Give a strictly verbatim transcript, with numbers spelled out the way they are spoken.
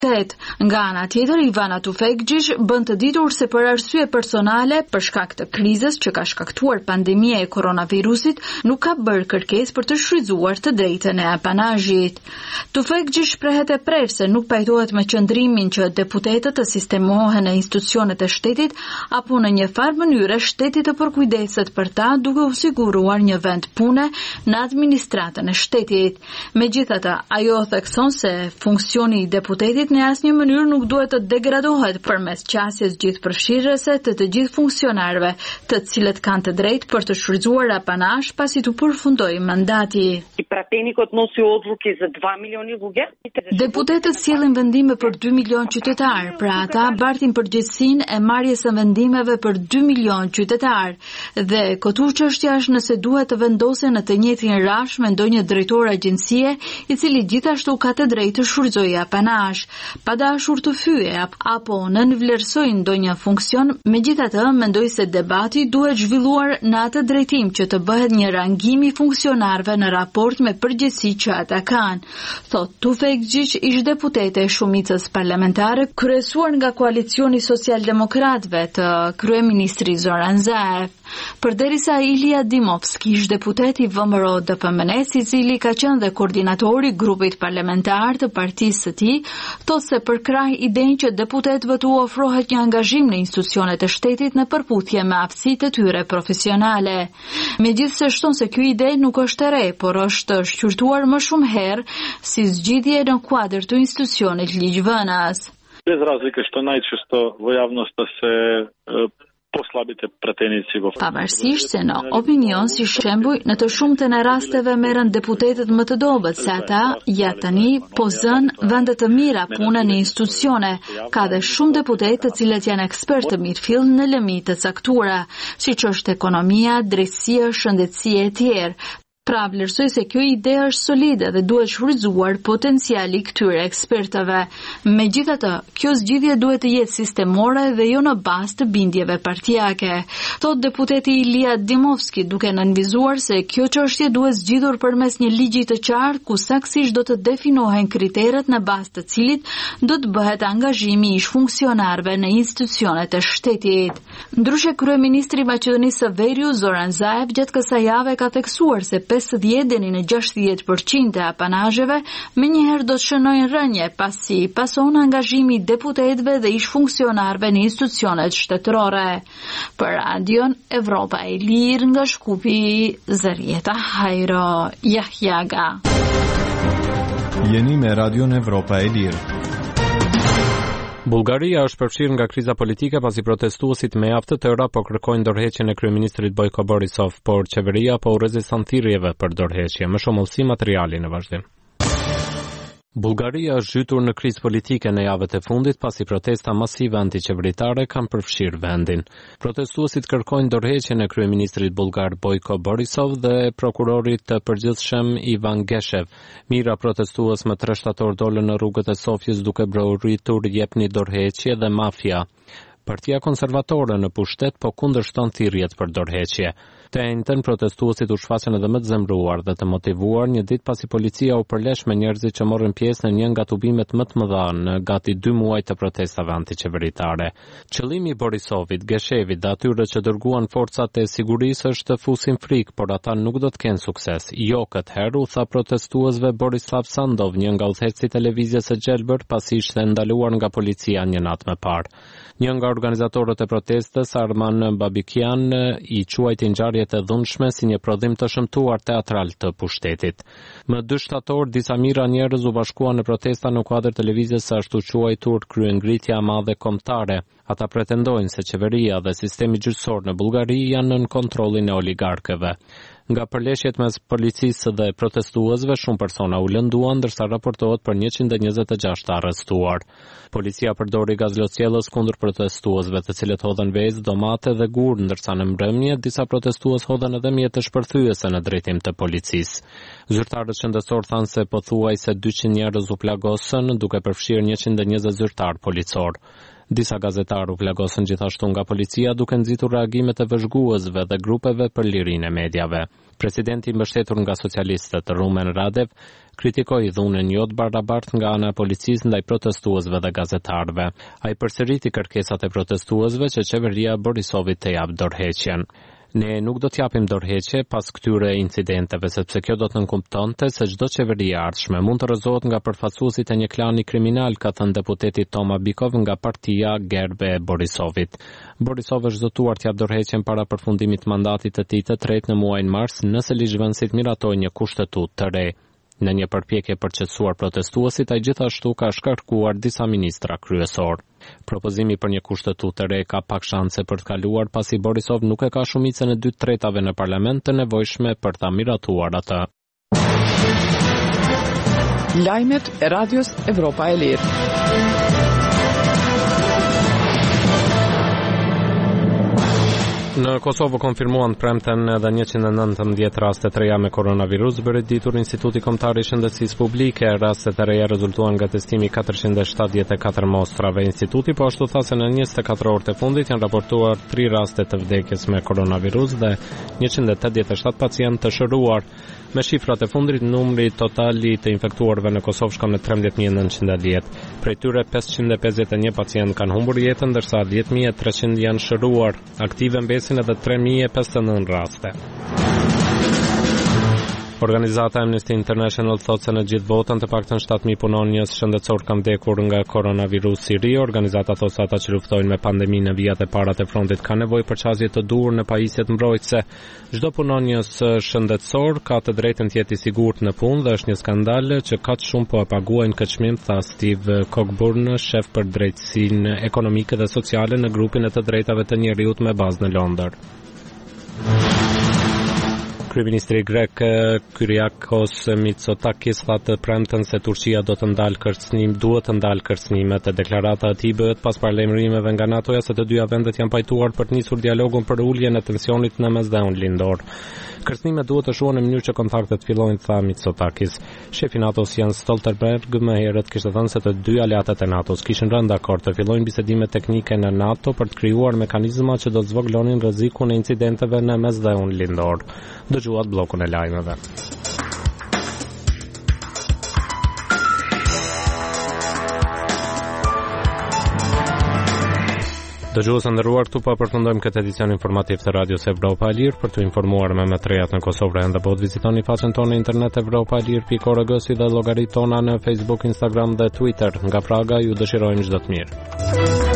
Nga ana tjetër, Ivana Tufekgjish bën të ditur se për arsye personale, për shkak të krizës që ka shkaktuar pandemia e koronavirusit, nuk ka bërë kërkesë për të shfrytzuar të drejtën e apanazhit. Tufekgjish shprehet e prerë se nuk pajtohet me qëndrimin që deputetët të sistemohen në institucionet e shtetit apo në një farë mënyre shteti të përkujdeset për ta duke u siguruar një vend pune në administratën e shtetit. Megjithatë, ajo thekson se funksioni i deputetit në asnjë mënyrë nuk duhet të degradohet përmes qasjes gjithëpërfshirëse të të gjithë funksionarëve, të cilët kanë të drejtë për të shfrytzuar apanazh pasi të përfundojë mandati. Deputetët sjellin vendime për dy milion qytetar, pra ata bartin përgjegjësinë e marrjes së vendimeve për dy milion qytetar. Dhe këtu çështja është nëse duhet të vendosen në të njëjtin rash me ndonjë drejtor agjencie, i cili gjithashtu ka të drejtë të shfrytëzojë apanazh, pa dashur të fyje apo nënvlerësojë ndonjë funksion. Megjithatë, mendoj se debati duhet zhvilluar në atë drejtim që të bëhet një rangim i funksionarëve në raport me përgjegjësi që ata kanë, thot Tufekgjish, ish deputete e shumicës parlamentare, kryesuar nga koalicioni socialdemokratëve të kryeministri Zoran Zaev. Përderisa Ilia Dimovski, ish deputet i V M R O D P M N-s, i cili ka qenë dhe koordinatori grupit parlamentar të partisë së tij, thot se përkrah idenë që deputetëve të ofrohet një angazhim në institucionet e shtetit në përputhje me aftësitë e tyre profesionale. Megjithse shton se ky ide nuk është e re, por është shqyrtuar më shumë herë si zgjidhje në kuadër të institucionit ligjvënës. Bez razlike što najčešće u javnosti se poslabite pretenici vo. Pavarësisht se në opinion si shembuj në të shumtën e rasteve merren deputetët më të dobët se ata ja tani po zën vende të mira pune në institucione. Ka dhe shumë deputetë të cilët janë ekspertë të mirëfill në lëmi të caktuara, siç është ekonomia, drejtësia, shëndetësia e tjerë. Pra vlerësoj se kjo ide është solide dhe duhet shfrytzuar potenciali i këtyre ekspertëve. Megjithatë, kjo zgjidhje duhet të jetë sistemore dhe jo në bazë të bindjeve partijake, thot deputeti Ilia Dimovski, duke nënvizuar se kjo çështje duhet zgjidhur përmes një ligji të qartë ku saktësisht do të definohen kriteret në bazë të cilit do të bëhet angazhimi i ish funksionarëve në institucionet e shtetit. Ndryshe, kryeministri i Maqedonisë së Veriut Zoran Zaev gjatë kësaj jave ka theksuar se pesëdhjetë deri në gjashtëdhjetë përqind e apanazheve menjëherë do të shënojnë rënje pasi pason angazhimi i deputetëve dhe ish funksionarëve në institucionet shtetërore. Për Radion Evropa e Lirë nga Shkupi, Zarieta Hajro, Jahjaga. Jeni me Radion Evropa e Lirë. Bullgaria është përfshirë nga kriza politike pasi protestuesit me javë të tëra po kërkojnë dorëheqjen e kryeministrit Bojko Borisov, por qeveria po u reziston thirrjeve për dorëheqje. Më shumë si materiali në vazhdim. Bullgaria është zhytur në krizë politike në javët e fundit pasi protesta masive antiqeveritare kanë përfshirë vendin. Protestuesit kërkojnë dorëheqjen e kryeministrit bullgar Bojko Borisov dhe prokurorit të përgjithshëm Ivan Geshev. Mira protestues më tre shtator dolën në rrugët e Sofjës duke bruritur jepni dorëheqje dhe mafia. Partia konservatore në pushtet po kundërshton thirrjet për dorëheqje. Të njëjtën protestuesit u shfaqën edhe më të zemëruar dhe të motivuar një ditë pasi policia u përlesh me njerëzit që morën pjesë në një nga tubimet më të mëdha në gati dy muaj të protestave antiqeveritare. Qëllimi i Borisovit, Geshevit dhe atyre që dërguan forcat e sigurisë është të fusin frikë, por ata nuk do të kenë sukses. Jo këtë herë, u tha protestuesve Borislav Sandov, një nga udhëheqësit e lëvizjes së Gjelbër, pasi ishte ndaluar nga policia një natë më parë. Një nga organizatorët e protestës, Arman Babikian, i quajti ngjarjet e dhunshme si një prodhim të shëmtuar teatral të pushtetit. Më dy shtator, disa mijëra njerëz u bashkuan në protesta në kuadër të lëvizjes së ashtu quajtur kryengritja e madhe kombëtare. Ata pretendojnë se qeveria dhe sistemi gjyqësor në Bullgari janë nën kontrollin e oligarkëve. Nga përleshjet mes policisë dhe protestuesve, shumë persona u lënduan, ndërsa raportohet për njëqind e njëzet e gjashtë të arrestuar. Policia përdori gazlocjellës kundër protestuesve, të cilët hodhen vezë, domate dhe gur, ndërsa në mbrëmje disa protestues hodhen edhe mjete shpërthyese në drejtim të policisë. Zyrtarët shëndetësor thanë se pothuajse dyqind njerëz u plagosën, duke përfshirë njëqind e njëzet zyrtar policor. Disa gazetarë u plagosën gjithashtu nga policia duke nxitur reagimet e vëzhguesve dhe grupeve për lirinë e mediave. Presidenti mbështetur nga socialistët Rumen Radev kritikoi dhunën jo të barabartë nga ana e policisë ndaj protestuesve dhe gazetarëve. Ai përsëriti kërkesat e protestuesve që qeveria e Borisovit të japë dorëheqjen. Ne nuk do t'japim dorëheqje pas këtyre incidenteve, sepse kjo do të nënkuptonte se çdo qeveri e ardhshme mund të rrëzohet nga përfaqësuesit e një klani kriminal, ka thënë deputeti Toma Bikov nga partia Gerbe e Borisovit. Borisov është zotuar t'jap dorëheqjen para përfundimit të mandatit të tij të tretë në muajin mars, nëse ligjvënësit miratojnë një kushtetut të re. Në një përpjekje për qetësuar protestuesit, ai gjithashtu ka shkarkuar disa ministra kryesor. Propozimi për një kushtetut të re ka pak shanse për të kaluar pasi Borisov nuk e ka shumicën e dy tretave në parlament të nevojshme për ta miratuar atë. Lajmet e Radios Evropa e Lirë. Në Kosovë konfirmuan premten edhe njëqind e nëntëmbëdhjetë raste të reja me koronavirus, bëri ditur Instituti Kombëtar i Shëndetësisë Publike. Rastet e reja rezultuan nga testimi katërqind e shtatëdhjetë e katër mostrave. Instituti po ashtu tha se në njëzet e katër orët e fundit janë raportuar tri raste të vdekjes me koronavirus dhe njëqind e tetëdhjetë e shtatë pacientë të shëruar. Me shifrat e fundit, numri totali të infektuarve në Kosovë shkon në trembëdhjetë mijë e nëntëqind e dhjetë. Prej tyre pesëqind e pesëdhjetë e një pacientë kanë humbur jetën, ndërsa dhjetë mijë e treqind janë shëruar. Aktive mbesin edhe tre mijë e pesëdhjetë e nëntë raste. Organizata Amnesty International thotë se në gjithë botën të paktën shtatë mijë punonjës shëndetësor kanë vdekur nga koronavirusi i ri. Organizata thotë se ata që luftojnë me pandeminë në vijat e para të frontit kanë nevojë për çështje të duhur në pajisjet mbrojtëse. Çdo punonjës shëndetësor ka të drejtën të jetë i sigurt në punë dhe është një skandal që kaq shumë po e paguajnë këtë çmim, tha Steve Cockburn, shef për drejtësinë ekonomike dhe sociale në grupin e të drejtave të njerëzit me bazë në Londër. Kryeministri grek Kyriakos Mitsotakis tha të premten se Turqia do të ndalë kërcënim, duhet të ndalë kërcënimet. Deklarata e tij bëhet pas paralajmërimeve nga NATO-ja se të dyja vendet janë pajtuar për të nisur dialogun për uljen e tensionit në mesdheun lindor. Kërcënimet duhet të shuhen në mënyrë që kontaktet fillojnë, tha Mitsotakis. Shefi NATO-s Jens Stoltenberg më herët kishte thënë se të dy aleatët e NATO-s kishin rënë dakord të fillojnë bisedime teknike në NATO për të krijuar mekanizma që do të zvogëlonin rrezikun e incidenteve në mesdheun lindor. Dëgjuat bllokun e lajmeve. Dëgjues të nderuar, këtu po përfundojmë këtë edicion informativ të Radios Evropa e Lirë. Për të informuar me më të rejat në Kosovë dhe po vizitoni faqen tonë në internet evropa e lirë pikë org si dhe llogaritë tona në Facebook, Instagram dhe Twitter. Nga Praga ju dëshirojmë çdo të mirë.